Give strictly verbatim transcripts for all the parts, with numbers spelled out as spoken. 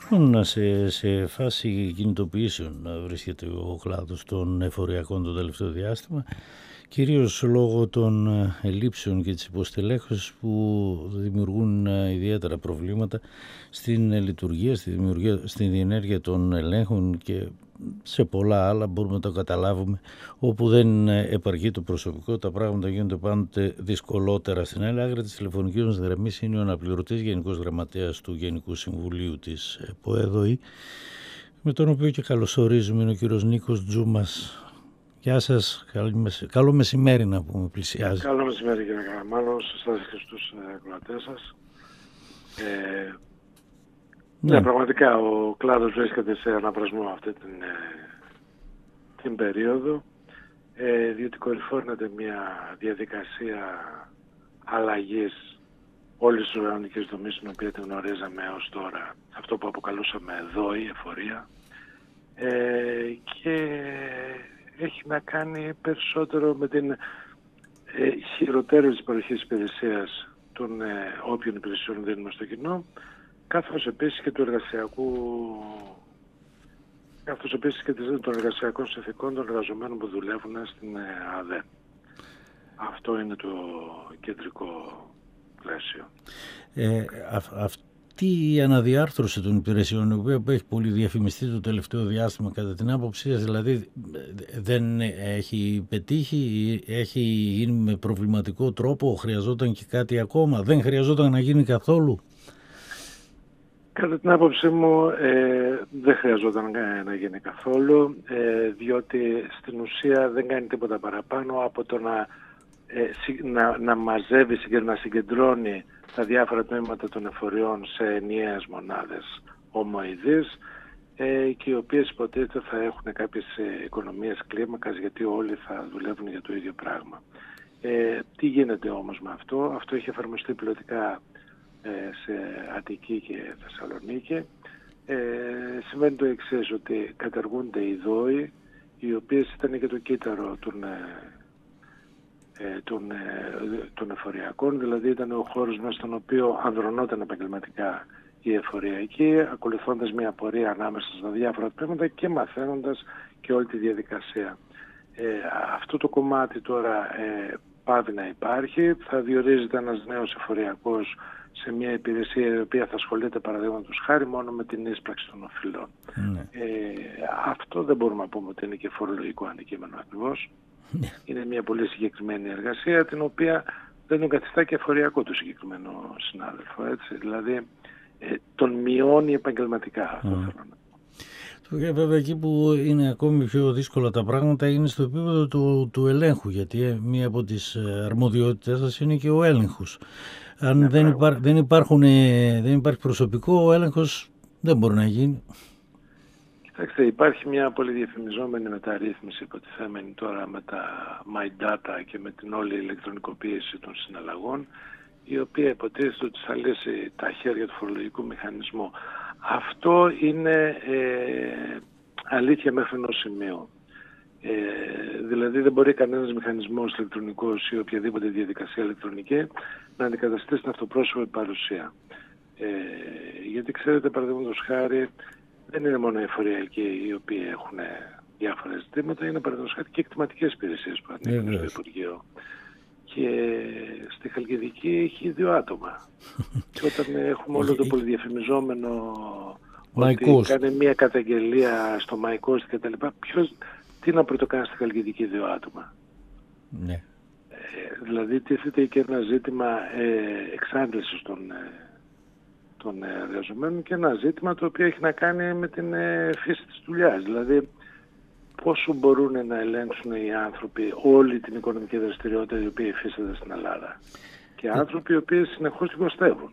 Λοιπόν, σε, σε φάση κινητοποιήσεων βρίσκεται ο κλάδος των εφοριακών το τελευταίο διάστημα, κυρίως λόγω των ελλείψεων και της υποστελέχωσης που δημιουργούν ιδιαίτερα προβλήματα στην λειτουργία, στη δημιουργία, στην διενέργεια των ελέγχων και σε πολλά άλλα μπορούμε να το καταλάβουμε. Όπου δεν επαρκεί το προσωπικό, τα πράγματα γίνονται πάντοτε δυσκολότερα. Στην άλλη άκρη της τηλεφωνικής μας γραμμής είναι ο αναπληρωτής Γενικός Γραμματέας του Γενικού Συμβουλίου της ΠΟΕΔΟΗ, με τον οποίο και καλωσορίζουμε, είναι ο κύριος Νίκος Τζούμας. Γεια σας, καλό μεσημέρι να πούμε, πλησιάζει. Καλό μεσημέρι κύριε Καραμάνο, σας και στους ακροατές σας. Ε, ναι. ναι, πραγματικά ο κλάδος βρίσκεται σε αναβρασμό αυτή την, την περίοδο, ε, διότι κορυφώνεται μια διαδικασία αλλαγής όλης της οργανωτικής δομής, την οποία την γνωρίζαμε ως τώρα, αυτό που αποκαλούσαμε ΔΟΗ, εφορία, ε, και έχει να κάνει περισσότερο με την ε, χειροτέρευση της παροχής υπηρεσίας των ε, όποιων υπηρεσιών δίνουμε στο κοινό, καθώς επίσης και του εργασιακού, καθώς επίσης και των εργασιακών συνθηκών των εργαζομένων που δουλεύουν στην ε, ΑΔΕ. Αυτό είναι το κεντρικό πλαίσιο. Ε, α, αυτή η αναδιάρθρωση των υπηρεσιών, η οποία έχει πολύ διαφημιστεί το τελευταίο διάστημα, κατά την άποψή σας, δηλαδή δεν έχει πετύχει, έχει γίνει με προβληματικό τρόπο, χρειαζόταν και κάτι ακόμα, δεν χρειαζόταν να γίνει καθόλου? Κατά την άποψή μου ε, δεν χρειαζόταν να γίνει καθόλου, ε, διότι στην ουσία δεν κάνει τίποτα παραπάνω από το να, ε, να, να μαζεύει και να συγκεντρώνει τα διάφορα τμήματα των εφοριών σε ενιαίες μονάδες ομοειδείς, ε, και οι οποίες υποτίθεται θα έχουν κάποιες οικονομίες κλίμακας, γιατί όλοι θα δουλεύουν για το ίδιο πράγμα. Ε, τι γίνεται όμως με αυτό? Αυτό έχει εφαρμοστεί πιλωτικά σε Αττική και Θεσσαλονίκη. Ε, σημαίνει το εξής, ότι καταργούνται οι ΔΟΗ, οι οποίες ήταν και το κύτταρο των, ε, των, ε, των εφοριακών, δηλαδή ήταν ο χώρος μέσα στον οποίο ανδρωνόταν επαγγελματικά η εφοριακή, ακολουθώντας μια πορεία ανάμεσα στα διάφορα τμήματα και μαθαίνοντας και όλη τη διαδικασία. Ε, αυτό το κομμάτι τώρα ε, πάβει να υπάρχει, θα διορίζεται ένας νέος εφοριακός σε μια υπηρεσία η οποία θα ασχολείται, παραδείγματος χάρη, μόνο με την ίσπραξη των οφειλών. Mm. Ε, αυτό δεν μπορούμε να πούμε ότι είναι και φορολογικό αντικείμενο ακριβώς. Mm. Είναι μια πολύ συγκεκριμένη εργασία, την οποία δεν τον καθιστά και εφοριακό το συγκεκριμένο συνάδελφο. Έτσι. Δηλαδή ε, τον μειώνει επαγγελματικά, αυτό mm. θέλω να πω. Και βέβαια εκεί που είναι ακόμη πιο δύσκολα τα πράγματα είναι στο επίπεδο του, του ελέγχου, γιατί μία από τις αρμοδιότητες σας είναι και ο έλεγχος. Αν ναι, δεν, υπά, δεν, υπάρχουν, δεν υπάρχει προσωπικό, ο έλεγχος δεν μπορεί να γίνει. Κοιτάξτε, υπάρχει μια πολύ διαφημιζόμενη μεταρρύθμιση υποτιθέμενη τώρα με τα My Data και με την όλη ηλεκτρονικοποίηση των συναλλαγών, η οποία υποτίθεται ότι θα λύσει τα χέρια του φορολογικού μηχανισμού. Αυτό είναι ε, αλήθεια μέχρι ενός σημείου. Ε, δηλαδή δεν μπορεί κανένας μηχανισμός ηλεκτρονικός ή οποιαδήποτε διαδικασία ηλεκτρονική να αντικαταστήσει την αυτοπρόσωπη παρουσία. Ε, γιατί ξέρετε, παραδείγματος χάρη, δεν είναι μόνο οι εφοριακοί οι οποίοι έχουν διάφορα ζητήματα, είναι παραδείγματος χάρη και εκτιματικές υπηρεσίες που ανήκουν yeah, στο Υπουργείο. Και στη Χαλκιδική έχει δύο άτομα. Και όταν έχουμε όλο το πολυδιαφημιζόμενο ότι κάνει μια καταγγελία στο Μαϊκός και τα λοιπά, ποιος, τι να πρωτοκάνει στη Χαλκιδική δύο άτομα? Ναι. Ε, δηλαδή τίθεται και ένα ζήτημα ε, εξάντλησης των, ε, των εργαζομένων και ένα ζήτημα το οποίο έχει να κάνει με την ε, φύση της δουλειάς. Δηλαδή πόσο μπορούν να ελέγξουν οι άνθρωποι όλη την οικονομική δραστηριότητα η οποία υφίσταται στην Ελλάδα. Και άνθρωποι οι οποίοι συνεχώς την κοστεύουν.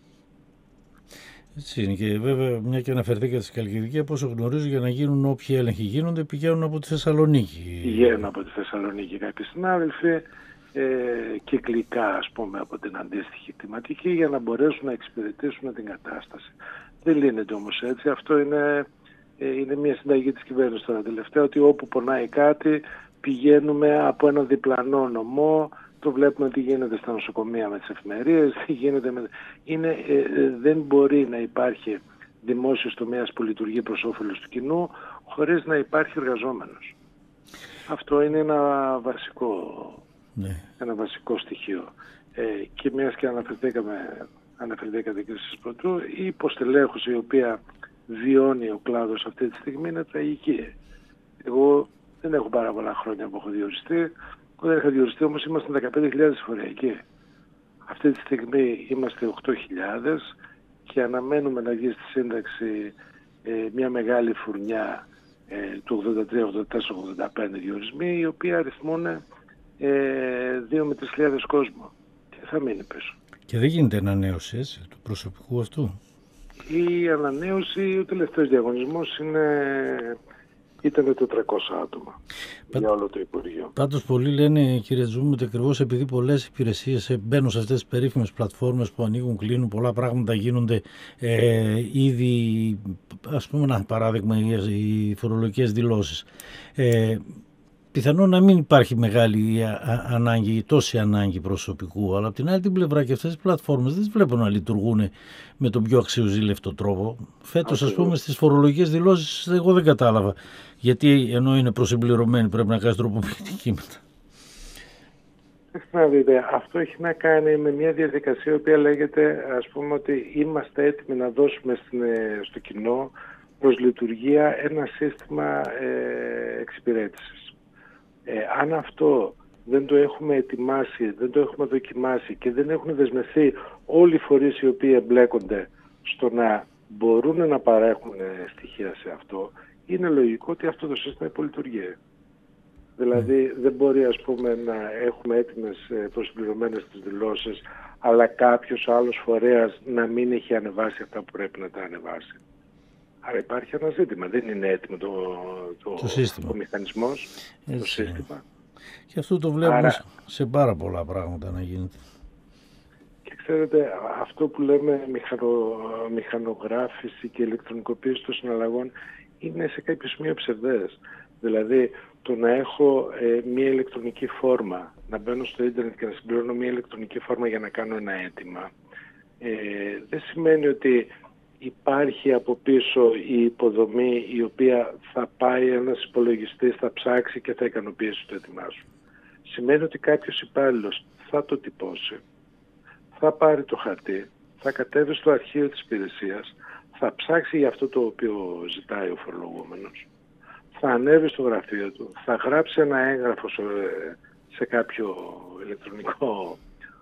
Έτσι είναι, και βέβαια μια και αναφερθήκατε στη Χαλκιδική, από όσο γνωρίζω, για να γίνουν όποιοι έλεγχοι γίνονται πηγαίνουν από τη Θεσσαλονίκη. Πηγαίνουν από τη Θεσσαλονίκη κάποιοι συνάδελφοι, ε, κυκλικά ας πούμε από την αντίστοιχη κτηματική, για να μπορέσουν να εξυπηρετήσουν την κατάσταση. Δεν λύνεται όμως έτσι. Αυτό είναι, ε, είναι μια συνταγή της κυβέρνησης τώρα τελευταία, ότι όπου πονάει κάτι πηγαίνουμε από ένα διπλανό νομό. Το βλέπουμε τι γίνεται στα νοσοκομεία με τις εφημερίες, τι γίνεται με... Είναι, ε, ε, δεν μπορεί να υπάρχει δημόσιος τομέας που λειτουργεί προς όφελος του κοινού, χωρίς να υπάρχει εργαζόμενος. Αυτό είναι ένα βασικό, ναι. ένα βασικό στοιχείο. Ε, και μιας και αναφερθήκαμε, αναφερθήκατε και εσείς πρωτού, η υποστελέχωση η οποία βιώνει ο κλάδος αυτή τη στιγμή είναι τραγική. Εγώ δεν έχω πάρα πολλά χρόνια που έχω διοριστεί. Όταν είχα διοριστεί όμως ήμασταν δεκαπέντε χιλιάδες φοριακοί. Αυτή τη στιγμή είμαστε οκτώ χιλιάδες και αναμένουμε να βγει στη σύνταξη ε, μια μεγάλη φουρνιά ε, του ογδόντα τρία, ογδόντα τέσσερα, ογδόντα πέντε διορισμοί, οι οποίοι αριθμούν ε, δύο με τρεις χιλιάδες κόσμο. Και θα μείνει πίσω. Και δεν γίνεται ανανέωση έτσι, του προσωπικού αυτού. Η ανανέωση, ο τελευταίος διαγωνισμός είναι... ήταν τετρακόσια άτομα Πα... για όλο το Υπουργείο. Πάντως πολλοί λένε, κύριε Τζούμου, ότι ακριβώς επειδή πολλές υπηρεσίες μπαίνουν σε αυτές τις περίφημες πλατφόρμες που ανοίγουν, κλείνουν, πολλά πράγματα γίνονται ε, ήδη, ας πούμε ένα παράδειγμα, οι φορολογικές δηλώσεις. Ε, πιθανόν να μην υπάρχει μεγάλη ανάγκη ή τόση ανάγκη προσωπικού, αλλά από την άλλη την πλευρά και αυτές τις πλατφόρμες δεν τις βλέπω να λειτουργούν με τον πιο αξιοζήλευτο τρόπο. Φέτος, ας πούμε, στις φορολογικές δηλώσεις εγώ δεν κατάλαβα. Γιατί ενώ είναι προσυμπληρωμένοι πρέπει να κάνεις τροποποιητική μετά. Να δείτε, αυτό έχει να κάνει με μια διαδικασία η οποία λέγεται, ας πούμε, ότι είμαστε έτοιμοι να δώσουμε στην, στο κοινό προς λειτουργία ένα σύστημα ε, εξυπηρέτησης. Ε, αν αυτό δεν το έχουμε ετοιμάσει, δεν το έχουμε δοκιμάσει και δεν έχουν δεσμευθεί όλοι οι φορείς οι οποίοι εμπλέκονται στο να μπορούν να παρέχουν στοιχεία σε αυτό, είναι λογικό ότι αυτό το σύστημα υπολειτουργεί. Δηλαδή δεν μπορεί, ας πούμε, να έχουμε έτοιμες προσυμπληρωμένες τις δηλώσεις, αλλά κάποιος άλλος φορέας να μην έχει ανεβάσει αυτά που πρέπει να τα ανεβάσει. Άρα υπάρχει ένα ζήτημα. Δεν είναι έτοιμο το, το, το, σύστημα. ο μηχανισμός, έτσι, το σύστημα. Και αυτό το βλέπουμε Άρα, σε πάρα πολλά πράγματα να γίνεται. Και ξέρετε, αυτό που λέμε μηχανο, μηχανογράφηση και ηλεκτρονικοποίηση των συναλλαγών είναι σε κάποιο σημείο ψευδές. Δηλαδή, το να έχω ε, μια ηλεκτρονική φόρμα, να μπαίνω στο ίντερνετ και να συμπληρώνω μια ηλεκτρονική φόρμα για να κάνω ένα αίτημα, ε, δεν σημαίνει ότι υπάρχει από πίσω η υποδομή η οποία θα πάει ένας υπολογιστής, θα ψάξει και θα ικανοποιήσει το έτοιμά σου. Σημαίνει ότι κάποιος υπάλληλος θα το τυπώσει, θα πάρει το χαρτί, θα κατέβει στο αρχείο της υπηρεσίας, θα ψάξει για αυτό το οποίο ζητάει ο φορολογούμενος, θα ανέβει στο γραφείο του, θα γράψει ένα έγγραφο σε, σε κάποιο ηλεκτρονικό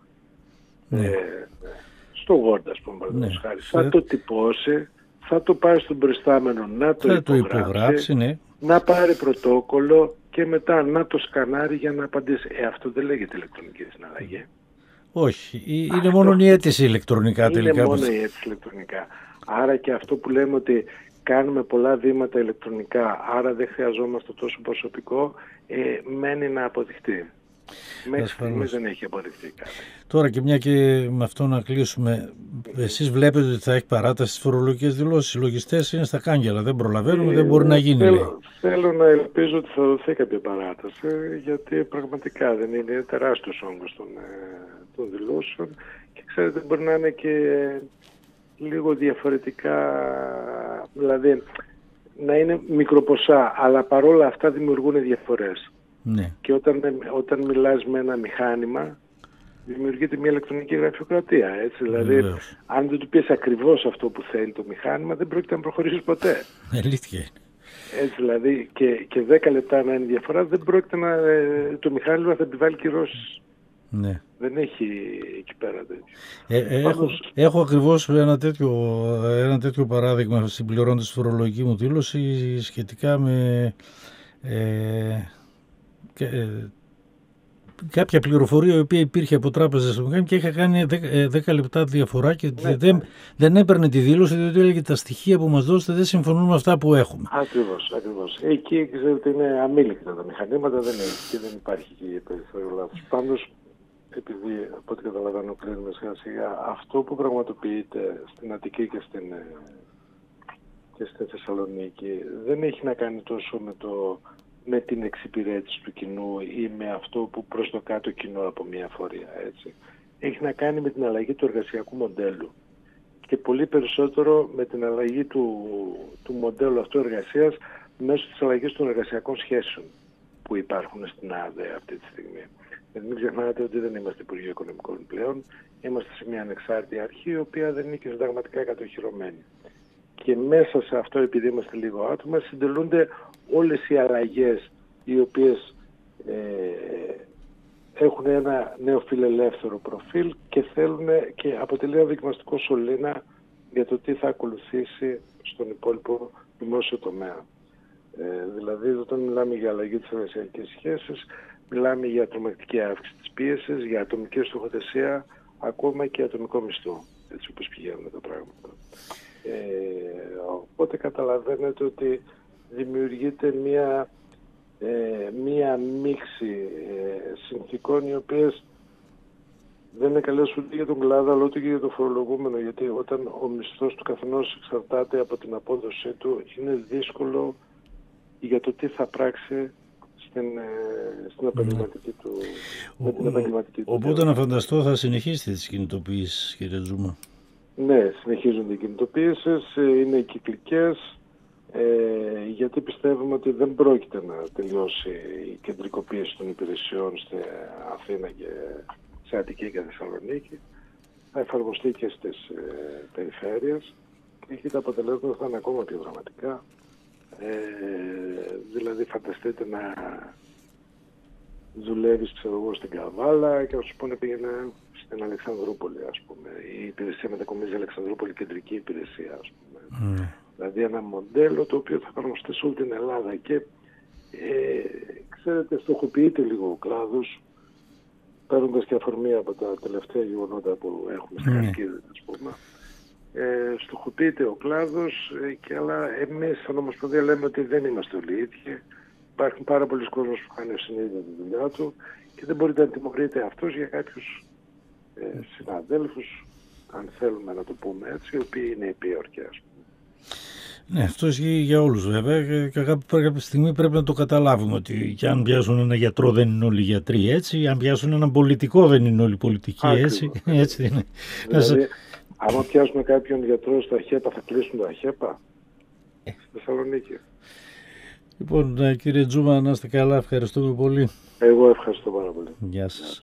ναι. ε, στο Word, ας πούμε, ναι. χάρη. Θα το τυπώσει, θα το πάρει στον προϊστάμενο να το θα υπογράψει, το υπογράψει ναι. να πάρει πρωτόκολλο και μετά να το σκανάρει για να απαντήσει. Ε, αυτό δεν λέγεται ηλεκτρονική συναλλαγή. Όχι, είναι αυτό μόνο η αίτηση ηλεκτρονικά είναι τελικά. Είναι μόνο η αίτηση ηλεκτρονικά. Άρα και αυτό που λέμε ότι κάνουμε πολλά βήματα ηλεκτρονικά, άρα δεν χρειαζόμαστε τόσο προσωπικό, ε, μένει να αποδειχτεί. Μέχρι στιγμής δεν έχει αποδειχτεί κάτι. Τώρα και μια και με αυτό να κλείσουμε, εσείς βλέπετε ότι θα έχει παράταση στις φορολογικές δηλώσεις. Οι λογιστές είναι στα κάγκελα, δεν προλαβαίνουμε, ε, δεν μπορεί να γίνει. Θέλω, θέλω να ελπίζω ότι θα δοθεί κάποια παράταση, γιατί πραγματικά δεν είναι τεράστιος όγκος των, των δηλώσεων και ξέρετε μπορεί να είναι και λίγο διαφορετικά, δηλαδή να είναι μικροποσά, αλλά παρόλα αυτά δημιουργούν διαφορές. Ναι. Και όταν, όταν μιλάς με ένα μηχάνημα, δημιουργείται μια ηλεκτρονική γραφειοκρατία. Έτσι. Δηλαδή, Βεβαίως. αν δεν του πεις ακριβώς αυτό που θέλει το μηχάνημα, δεν πρόκειται να προχωρήσεις ποτέ. Αλήθεια είναι. Έτσι, δηλαδή, και, και δέκα λεπτά να είναι διαφορά, δεν πρόκειται να. Το μηχάνημα θα επιβάλλει κυρώσεις. Ναι. Δεν έχει εκεί πέρα τέτοιο. Ε, ε, έχω, έχω ακριβώς ένα τέτοιο, ένα τέτοιο παράδειγμα συμπληρώνοντας τη φορολογική μου δήλωση σχετικά με. Ε, Και, ε, κάποια πληροφορία η οποία υπήρχε από τράπεζα στο μηχάνημα και είχα κάνει δέκα λεπτά διαφορά και ναι, δεν, δεν έπαιρνε τη δήλωση διότι έλεγε τα στοιχεία που μας δώσετε δεν συμφωνούν με αυτά που έχουμε. Ακριβώς, ακριβώς. Εκεί ξέρετε είναι αμήλικτα τα μηχανήματα, δεν έχει και δεν υπάρχει και περιθώριο λάθος. Πάντως, επειδή από ό,τι καταλαβαίνω κλείνουμε σιγά σιγά, αυτό που πραγματοποιείται στην Αττική και στην, και στη Θεσσαλονίκη δεν έχει να κάνει τόσο με το με την εξυπηρέτηση του κοινού ή με αυτό που προσδοκά το κοινό από μια φορεία. Έτσι. Έχει να κάνει με την αλλαγή του εργασιακού μοντέλου. και πολύ περισσότερο με την αλλαγή του, του μοντέλου αυτού εργασίας μέσω της αλλαγής των εργασιακών σχέσεων που υπάρχουν στην ΑΔΕ αυτή τη στιγμή. Γιατί μην ξεχνάτε ότι δεν είμαστε Υπουργείο Οικονομικών πλέον, είμαστε σε μια ανεξάρτητη αρχή η οποία δεν είναι και συνταγματικά κατοχυρωμένη. Και μέσα σε αυτό, επειδή είμαστε λίγο άτομα, συντελούνται όλες οι αλλαγές οι οποίες ε, έχουν ένα νεοφιλελεύθερο προφίλ και θέλουν και αποτελεί ένα δοκιμαστικό σωλήνα για το τι θα ακολουθήσει στον υπόλοιπο δημόσιο τομέα. Ε, δηλαδή, όταν μιλάμε για αλλαγή της εργασιακής σχέσης, μιλάμε για τρομακτική αύξηση της πίεσης, για ατομική στοχοθεσία, ακόμα και ατομικό μισθό, έτσι όπως πηγαίνουν τα πράγματα. Ε, οπότε καταλαβαίνετε ότι δημιουργείται μια, ε, μια μίξη ε, συνθηκών οι οποίες δεν είναι καλές ούτε για τον κλάδο αλλά ούτε και για τον φορολογούμενο, γιατί όταν ο μισθός του καθενός εξαρτάται από την απόδοσή του, είναι δύσκολο για το τι θα πράξει στην, στην επαγγελματική του, ο, με την επαγγελματική του. Οπότε να φανταστώ θα συνεχίσετε τις κινητοποιήσεις, κύριε Τζούμα. Ναι, συνεχίζονται οι κινητοποιήσεις, είναι κυκλικές, ε, γιατί πιστεύουμε ότι δεν πρόκειται να τελειώσει η κεντρικοποίηση των υπηρεσιών στην Αθήνα και σε Αττική και Θεσσαλονίκη. Θα εφαρμοστεί και στις ε, περιφέρειες και εκεί τα αποτελέσματα θα είναι ακόμα πιο δραματικά. Ε, δηλαδή φανταστείτε να δουλεύεις ξέρω εγώ στην Καβάλα και να σου πούνε πήγαινε στην Αλεξανδρούπολη, ας πούμε. Η υπηρεσία μετακομίζει Αλεξανδρούπολη, κεντρική υπηρεσία, ας πούμε. Mm. Δηλαδή ένα μοντέλο το οποίο θα εφαρμοστεί σε όλη την Ελλάδα και ε, ξέρετε, στοχοποιείται λίγο ο κλάδος, παίρνοντας και αφορμή από τα τελευταία γεγονότα που έχουμε στην Καρκίδα, ας πούμε. Ε, στοχοποιείται ο κλάδος, ε, και αλλά εμείς σαν Ομοσπονδία λέμε ότι δεν είμαστε όλοι ίδιοι. Υπάρχουν πάρα πολλοί κόσμος που κάνει συνείδητα τη δουλειά του και δεν μπορείτε να τιμωρείτε αυτός για κάποιους ε, συναδέλφους, αν θέλουμε να το πούμε έτσι, οι οποίοι είναι επίορκοι, ας πούμε. Ναι, αυτό ισχύει για όλους βέβαια και κάποια στιγμή πρέπει να το καταλάβουμε ότι και αν πιάσουν ένα γιατρό δεν είναι όλοι γιατροί έτσι, αν πιάσουν έναν πολιτικό δεν είναι όλοι πολιτικοί έτσι. έτσι είναι. Δηλαδή, άμα πιάσουμε κάποιον γιατρό στα ΧΕΠΑ θα κλείσουν τα ΧΕΠΑ ε. στη Θεσσαλονίκη. Λοιπόν, κύριε Τζούμα, να είστε καλά, ευχαριστούμε πολύ. Εγώ ευχαριστώ πάρα πολύ. Γεια σας.